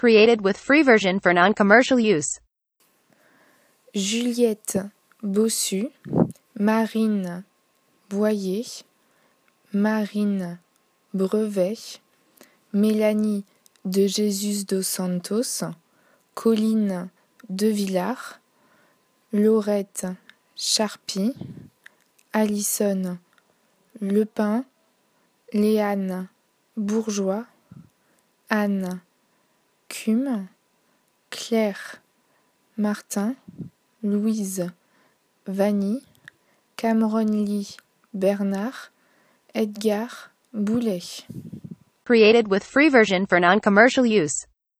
Created with free version for non-commercial use. Juliette Bossu, Marine Boyer, Marine Brevet, Mélanie de Jesus dos Santos, Colline de Villars, Laurette Charpie, Alison Lepin, Léane Bourgeois, Anne Cum, Claire Martin, Louise Vanny, Cameron Lee Bernard, Edgar Boulet. Created with free version for non-commercial use.